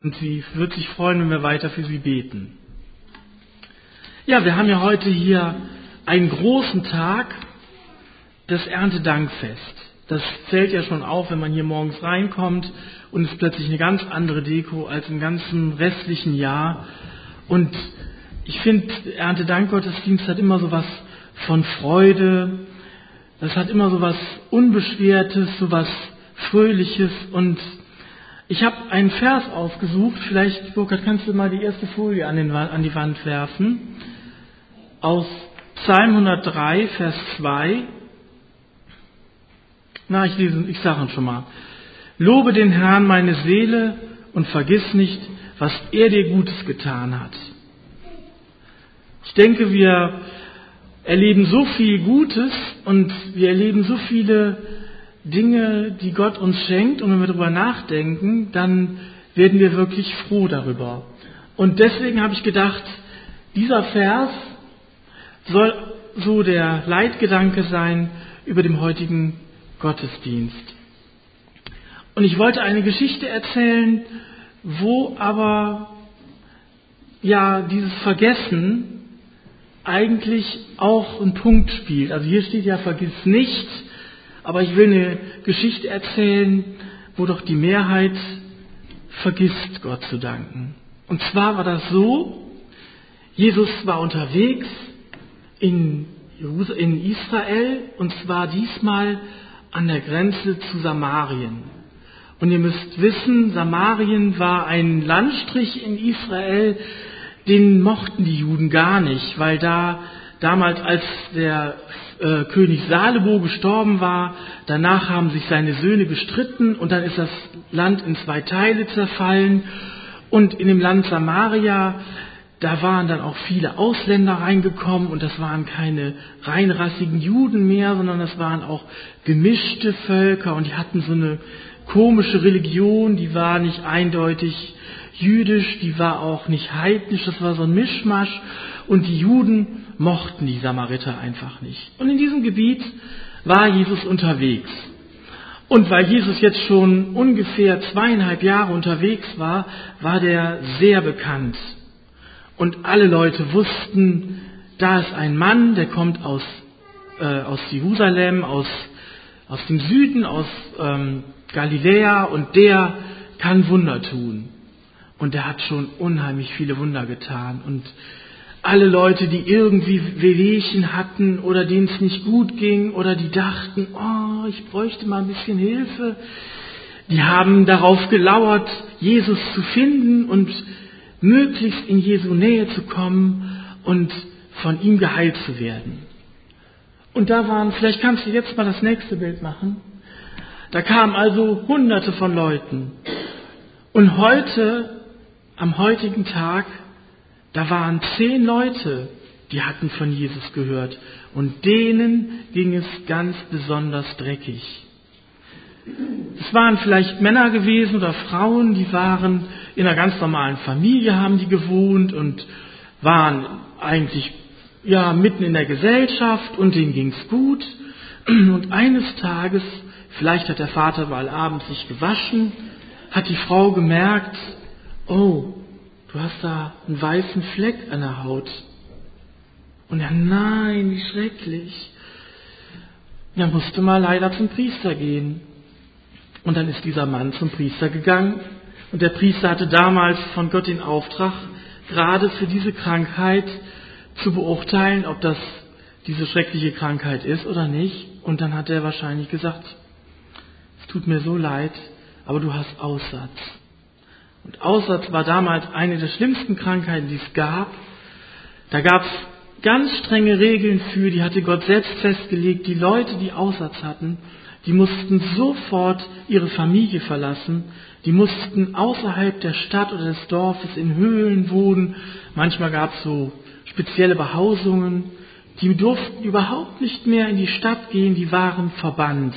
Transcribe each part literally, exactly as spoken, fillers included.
Und sie wird sich freuen, wenn wir weiter für sie beten. Ja, wir haben ja heute hier einen großen Tag, das Erntedankfest. Das fällt ja schon auf, wenn man hier morgens reinkommt und es ist plötzlich eine ganz andere Deko als im ganzen restlichen Jahr. Und ich finde, Erntedankgottesdienst hat immer so was von Freude, das hat immer so was Unbeschwertes, so was Fröhliches. Und ich habe einen Vers ausgesucht, vielleicht, Burkhard, kannst du mal die erste Folie an, den, an die Wand werfen, aus Psalm hundertdrei, Vers zwei. Na, ich lese, ich sage es schon mal. Lobe den Herrn, meine Seele, und vergiss nicht, was er dir Gutes getan hat. Ich denke, wir erleben so viel Gutes und wir erleben so viele Dinge, die Gott uns schenkt. Und wenn wir darüber nachdenken, dann werden wir wirklich froh darüber. Und deswegen habe ich gedacht, dieser Vers soll so der Leitgedanke sein über dem heutigen Gottesdienst. Und ich wollte eine Geschichte erzählen, wo aber ja dieses Vergessen eigentlich auch einen Punkt spielt. Also hier steht ja, vergiss nicht, aber ich will eine Geschichte erzählen, wo doch die Mehrheit vergisst, Gott zu danken. Und zwar war das so, Jesus war unterwegs in, in Israel und zwar diesmal an der Grenze zu Samarien. Und ihr müsst wissen, Samarien war ein Landstrich in Israel, den mochten die Juden gar nicht, weil da damals, als der äh, König Salomo gestorben war, danach haben sich seine Söhne gestritten und dann ist das Land in zwei Teile zerfallen. Und in dem Land Samaria, da waren dann auch viele Ausländer reingekommen und das waren keine reinrassigen Juden mehr, sondern das waren auch gemischte Völker und die hatten so eine komische Religion, die war nicht eindeutig jüdisch, die war auch nicht heidnisch, das war so ein Mischmasch und die Juden mochten die Samariter einfach nicht. Und in diesem Gebiet war Jesus unterwegs. Und weil Jesus jetzt schon ungefähr zweieinhalb Jahre unterwegs war, war der sehr bekannt. Und alle Leute wussten, da ist ein Mann, der kommt aus, äh, aus Jerusalem, aus, aus dem Süden, aus ähm, Galiläa und der kann Wunder tun. Und der hat schon unheimlich viele Wunder getan. Und alle Leute, die irgendwie Wehwehchen hatten oder denen es nicht gut ging oder die dachten, oh, ich bräuchte mal ein bisschen Hilfe, die haben darauf gelauert, Jesus zu finden und möglichst in Jesu Nähe zu kommen und von ihm geheilt zu werden. Und da waren, vielleicht kannst du jetzt mal das nächste Bild machen, da kamen also Hunderte von Leuten. Und heute, am heutigen Tag, da waren zehn Leute, die hatten von Jesus gehört. Und denen ging es ganz besonders dreckig. Es waren vielleicht Männer gewesen oder Frauen, die waren in einer ganz normalen Familie, haben die gewohnt und waren eigentlich ja mitten in der Gesellschaft und denen ging's gut. Und eines Tages, vielleicht hat der Vater mal abends sich gewaschen, hat die Frau gemerkt, oh, du hast da einen weißen Fleck an der Haut. Und er, nein, wie schrecklich. Er musste mal leider zum Priester gehen. Und dann ist dieser Mann zum Priester gegangen. Und der Priester hatte damals von Gott den Auftrag, gerade für diese Krankheit zu beurteilen, ob das diese schreckliche Krankheit ist oder nicht. Und dann hat er wahrscheinlich gesagt, es tut mir so leid, aber du hast Aussatz. Und Aussatz war damals eine der schlimmsten Krankheiten, die es gab. Da gab es ganz strenge Regeln für, die hatte Gott selbst festgelegt. Die Leute, die Aussatz hatten, die mussten sofort ihre Familie verlassen. Die mussten außerhalb der Stadt oder des Dorfes in Höhlen wohnen. Manchmal gab es so spezielle Behausungen. Die durften überhaupt nicht mehr in die Stadt gehen, die waren verbannt.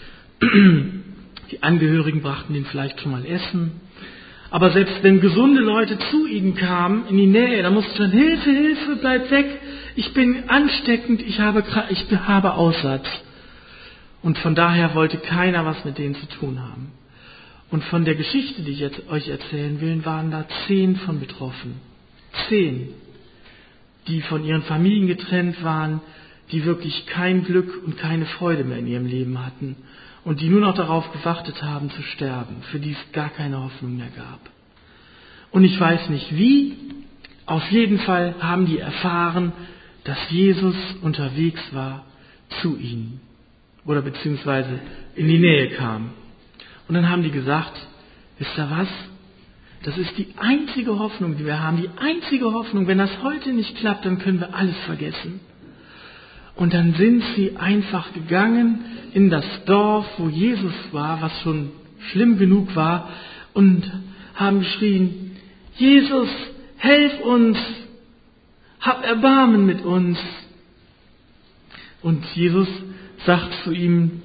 Die Angehörigen brachten ihnen vielleicht schon mal Essen. Aber selbst wenn gesunde Leute zu ihnen kamen, in die Nähe, da musste dann, Hilfe, Hilfe, bleib weg, ich bin ansteckend, ich habe, ich habe Aussatz. Und von daher wollte keiner was mit denen zu tun haben. Und von der Geschichte, die ich jetzt euch erzählen will, waren da zehn von betroffen. Zehn, die von ihren Familien getrennt waren, die wirklich kein Glück und keine Freude mehr in ihrem Leben hatten und die nur noch darauf gewartet haben zu sterben, für die es gar keine Hoffnung mehr gab. Und ich weiß nicht wie, auf jeden Fall haben die erfahren, dass Jesus unterwegs war zu ihnen oder beziehungsweise in die Nähe kam. Und dann haben die gesagt, wisst ihr was? Das ist die einzige Hoffnung, die wir haben, die einzige Hoffnung. Wenn das heute nicht klappt, dann können wir alles vergessen. Und dann sind sie einfach gegangen in das Dorf, wo Jesus war, was schon schlimm genug war, und haben geschrien, Jesus, helf uns, hab Erbarmen mit uns. Und Jesus sagt zu ihm,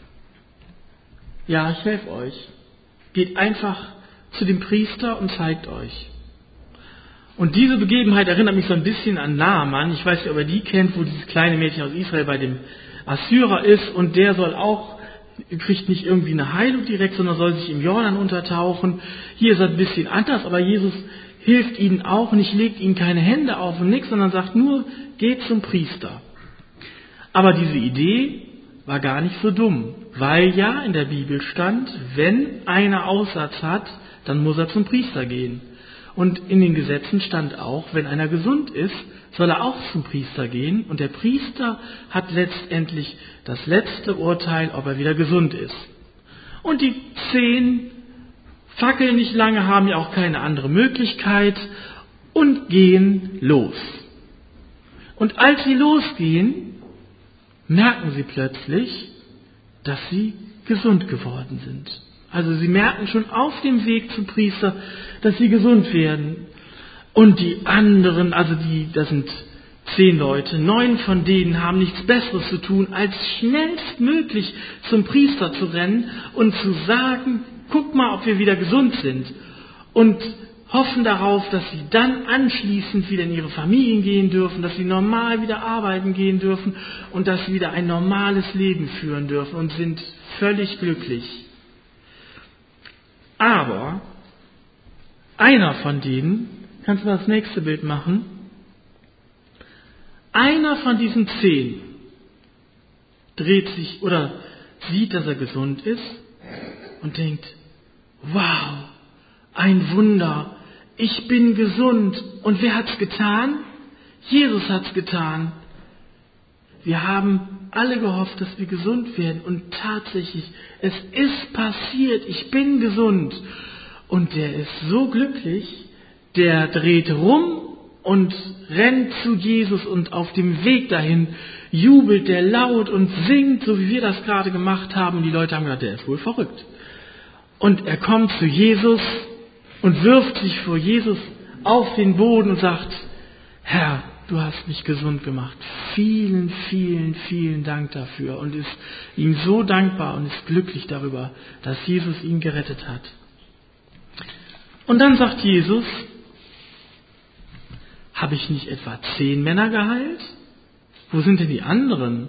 ja, ich helfe euch. Geht einfach zu dem Priester und zeigt euch. Und diese Begebenheit erinnert mich so ein bisschen an Naaman. Ich weiß nicht, ob ihr die kennt, wo dieses kleine Mädchen aus Israel bei dem Assyrer ist und der soll auch, kriegt nicht irgendwie eine Heilung direkt, sondern soll sich im Jordan untertauchen. Hier ist es ein bisschen anders, aber Jesus hilft ihnen auch, nicht legt ihnen keine Hände auf und nichts, sondern sagt nur, geht zum Priester. Aber diese Idee war gar nicht so dumm, weil ja in der Bibel stand, wenn einer Aussatz hat, dann muss er zum Priester gehen. Und in den Gesetzen stand auch, wenn einer gesund ist, soll er auch zum Priester gehen. Und der Priester hat letztendlich das letzte Urteil, ob er wieder gesund ist. Und die zehn fackeln nicht lange, haben ja auch keine andere Möglichkeit und gehen los. Und als sie losgehen, merken sie plötzlich, dass sie gesund geworden sind. Also sie merken schon auf dem Weg zum Priester, dass sie gesund werden. Und die anderen, also die, das sind zehn Leute, neun von denen haben nichts Besseres zu tun, als schnellstmöglich zum Priester zu rennen und zu sagen, guck mal, ob wir wieder gesund sind. Und hoffen darauf, dass sie dann anschließend wieder in ihre Familien gehen dürfen, dass sie normal wieder arbeiten gehen dürfen und dass sie wieder ein normales Leben führen dürfen und sind völlig glücklich. Aber einer von denen, kannst du das nächste Bild machen? Einer von diesen zehn dreht sich oder sieht, dass er gesund ist und denkt, wow, ein Wunder, ich bin gesund. Und wer hat's getan? Jesus hat's getan. Wir haben alle gehofft, dass wir gesund werden. Und tatsächlich, es ist passiert. Ich bin gesund. Und der ist so glücklich, der dreht rum und rennt zu Jesus. Und auf dem Weg dahin jubelt der laut und singt, so wie wir das gerade gemacht haben. Und die Leute haben gedacht, der ist wohl verrückt. Und er kommt zu Jesus und wirft sich vor Jesus auf den Boden und sagt, Herr, du hast mich gesund gemacht. Vielen, vielen, vielen Dank dafür. Und ist ihm so dankbar und ist glücklich darüber, dass Jesus ihn gerettet hat. Und dann sagt Jesus, habe ich nicht etwa zehn Männer geheilt? Wo sind denn die anderen?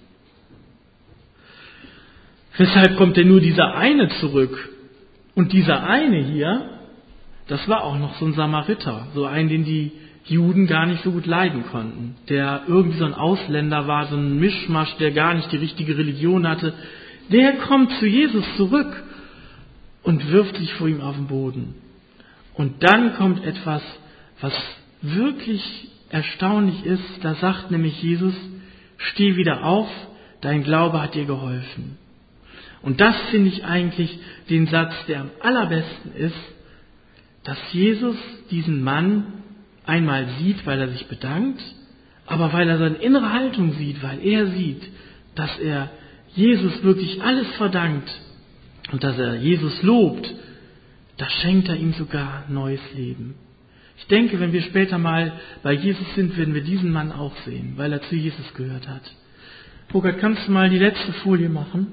Weshalb kommt denn nur dieser eine zurück? Und dieser eine hier, das war auch noch so ein Samariter, so einen, den die Juden gar nicht so gut leiden konnten, der irgendwie so ein Ausländer war, so ein Mischmasch, der gar nicht die richtige Religion hatte. Der kommt zu Jesus zurück und wirft sich vor ihm auf den Boden. Und dann kommt etwas, was wirklich erstaunlich ist. Da sagt nämlich Jesus, steh wieder auf, dein Glaube hat dir geholfen. Und das finde ich eigentlich den Satz, der am allerbesten ist, dass Jesus diesen Mann einmal sieht, weil er sich bedankt, aber weil er seine innere Haltung sieht, weil er sieht, dass er Jesus wirklich alles verdankt und dass er Jesus lobt, da schenkt er ihm sogar neues Leben. Ich denke, wenn wir später mal bei Jesus sind, werden wir diesen Mann auch sehen, weil er zu Jesus gehört hat. Burkhard, kannst du mal die letzte Folie machen?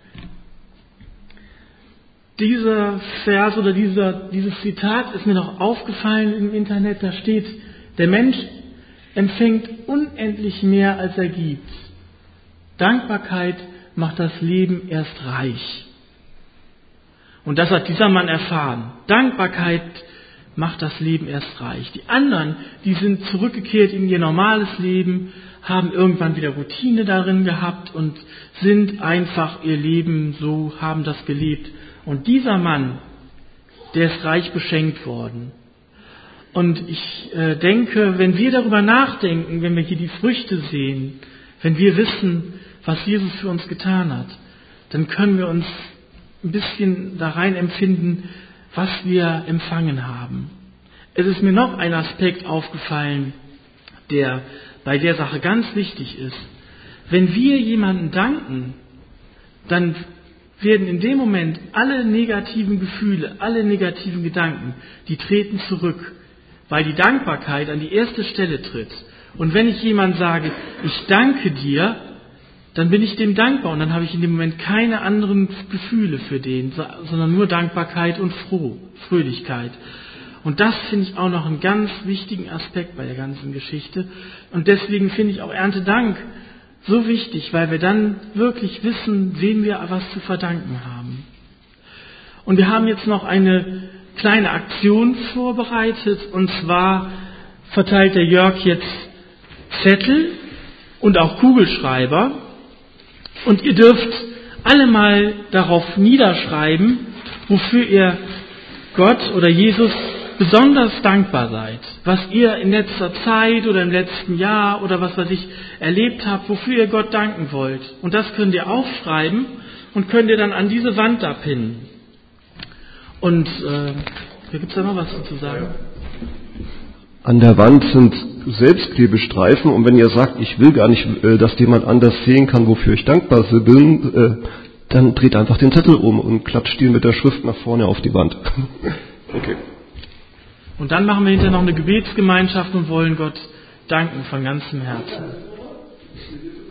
Dieser Vers oder dieser, dieses Zitat ist mir noch aufgefallen im Internet. Da steht, der Mensch empfängt unendlich mehr, als er gibt. Dankbarkeit macht das Leben erst reich. Und das hat dieser Mann erfahren. Dankbarkeit macht das Leben erst reich. Die anderen, die sind zurückgekehrt in ihr normales Leben, haben irgendwann wieder Routine darin gehabt und sind einfach ihr Leben so, haben das gelebt. Und dieser Mann, der ist reich beschenkt worden. Und ich äh, denke, wenn wir darüber nachdenken, wenn wir hier die Früchte sehen, wenn wir wissen, was Jesus für uns getan hat, dann können wir uns ein bisschen da rein empfinden, was wir empfangen haben. Es ist mir noch ein Aspekt aufgefallen, der bei der Sache ganz wichtig ist. Wenn wir jemandem danken, dann werden in dem Moment alle negativen Gefühle, alle negativen Gedanken, die treten zurück, weil die Dankbarkeit an die erste Stelle tritt. Und wenn ich jemand sage, ich danke dir, dann bin ich dem dankbar und dann habe ich in dem Moment keine anderen Gefühle für den, sondern nur Dankbarkeit und Froh, Fröhlichkeit. Und das finde ich auch noch einen ganz wichtigen Aspekt bei der ganzen Geschichte. Und deswegen finde ich auch Erntedank so wichtig, weil wir dann wirklich wissen, wem wir was zu verdanken haben. Und wir haben jetzt noch eine kleine Aktion vorbereitet. Und zwar verteilt der Jörg jetzt Zettel und auch Kugelschreiber. Und ihr dürft alle mal darauf niederschreiben, wofür ihr Gott oder Jesus besonders dankbar seid. Was ihr in letzter Zeit oder im letzten Jahr oder was weiß ich erlebt habt, wofür ihr Gott danken wollt. Und das könnt ihr aufschreiben und könnt ihr dann an diese Wand da pinnen. Und äh, hier gibt es da noch was zu sagen. An der Wand sind Selbstklebestreifen und wenn ihr sagt, ich will gar nicht, dass jemand anders sehen kann, wofür ich dankbar bin, dann dreht einfach den Zettel um und klatscht ihn mit der Schrift nach vorne auf die Wand. Okay. Und dann machen wir hinterher noch eine Gebetsgemeinschaft und wollen Gott danken von ganzem Herzen.